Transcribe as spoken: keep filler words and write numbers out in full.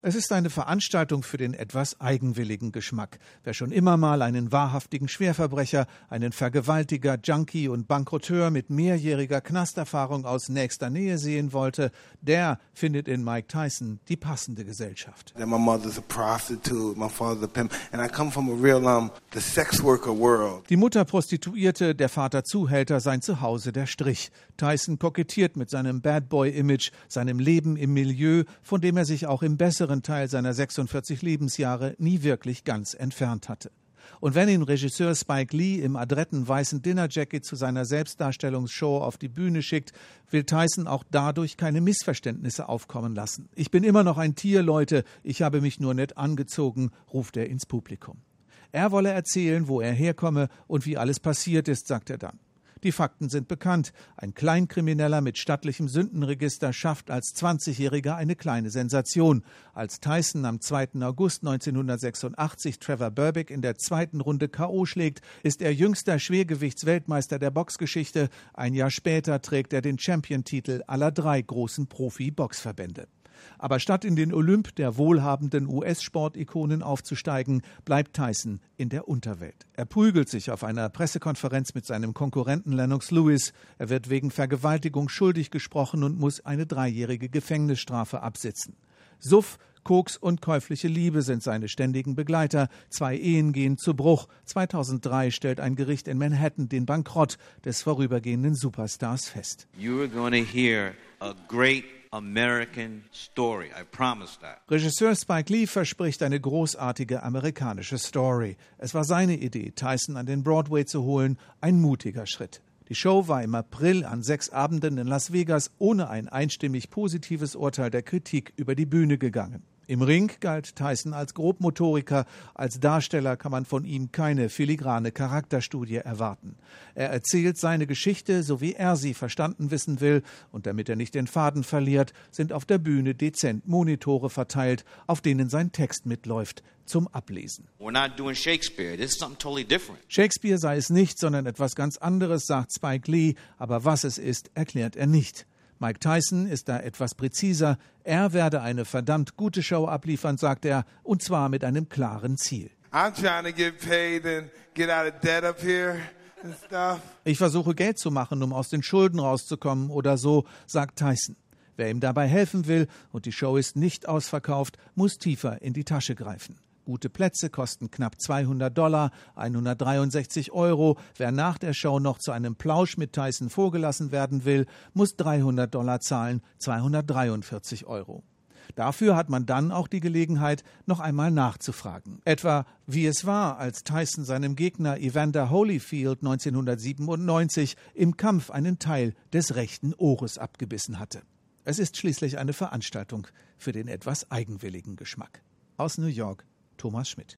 Es ist eine Veranstaltung für den etwas eigenwilligen Geschmack. Wer schon immer mal einen wahrhaftigen Schwerverbrecher, einen Vergewaltiger, Junkie und Bankrotteur mit mehrjähriger Knasterfahrung aus nächster Nähe sehen wollte, der findet in Mike Tyson die passende Gesellschaft. My mother's a prostitute, my father's a pimp, and I come from a real um the sex worker world. Die Mutter Prostituierte, der Vater Zuhälter, sein Zuhause der Strich. Tyson kokettiert mit seinem Bad Boy-Image, seinem Leben im Milieu, von dem er sich auch im besseren Teil seiner sechsundvierzig Lebensjahre nie wirklich ganz entfernt hatte. Und wenn ihn Regisseur Spike Lee im adretten weißen Dinnerjacket zu seiner Selbstdarstellungsshow auf die Bühne schickt, will Tyson auch dadurch keine Missverständnisse aufkommen lassen. Ich bin immer noch ein Tier, Leute, ich habe mich nur nett angezogen, ruft er ins Publikum. Er wolle erzählen, wo er herkomme und wie alles passiert ist, sagt er dann. Die Fakten sind bekannt. Ein Kleinkrimineller mit stattlichem Sündenregister schafft als zwanzigjähriger eine kleine Sensation. Als Tyson am zweiten August neunzehnhundertsechsundachtzig Trevor Berbick in der zweiten Runde K O schlägt, ist er jüngster Schwergewichtsweltmeister der Boxgeschichte. Ein Jahr später trägt er den Champion-Titel aller drei großen Profi-Boxverbände. Aber statt in den Olymp der wohlhabenden U S-Sportikonen aufzusteigen, bleibt Tyson in der Unterwelt. Er prügelt sich auf einer Pressekonferenz mit seinem Konkurrenten Lennox Lewis. Er wird wegen Vergewaltigung schuldig gesprochen und muss eine dreijährige Gefängnisstrafe absitzen. Suff, Koks und käufliche Liebe sind seine ständigen Begleiter. Zwei Ehen gehen zu Bruch. zweitausenddrei stellt ein Gericht in Manhattan den Bankrott des vorübergehenden Superstars fest. You are going to hear a great American story, I promise that. Regisseur Spike Lee verspricht eine großartige amerikanische Story. Es war seine Idee, Tyson an den Broadway zu holen, ein mutiger Schritt. Die Show war im April an sechs Abenden in Las Vegas ohne ein einstimmig positives Urteil der Kritik über die Bühne gegangen. Im Ring galt Tyson als Grobmotoriker. Als Darsteller kann man von ihm keine filigrane Charakterstudie erwarten. Er erzählt seine Geschichte, so wie er sie verstanden wissen will. Und damit er nicht den Faden verliert, sind auf der Bühne dezent Monitore verteilt, auf denen sein Text mitläuft, zum Ablesen. We're not doing Shakespeare. This is something totally different. Shakespeare sei es nicht, sondern etwas ganz anderes, sagt Spike Lee. Aber was es ist, erklärt er nicht. Mike Tyson ist da etwas präziser. Er werde eine verdammt gute Show abliefern, sagt er, und zwar mit einem klaren Ziel. I'm trying to get paid and get out of debt up here and stuff. Ich versuche Geld zu machen, um aus den Schulden rauszukommen oder so, sagt Tyson. Wer ihm dabei helfen will und die Show ist nicht ausverkauft, muss tiefer in die Tasche greifen. Gute Plätze kosten knapp zweihundert Dollar, hundertdreiundsechzig Euro. Wer nach der Show noch zu einem Plausch mit Tyson vorgelassen werden will, muss dreihundert Dollar zahlen, zweihundertdreiundvierzig Euro. Dafür hat man dann auch die Gelegenheit, noch einmal nachzufragen. Etwa, wie es war, als Tyson seinem Gegner Evander Holyfield neunzehnhundertsiebenundneunzig im Kampf einen Teil des rechten Ohres abgebissen hatte. Es ist schließlich eine Veranstaltung für den etwas eigenwilligen Geschmack. Aus New York, Thomas Schmidt.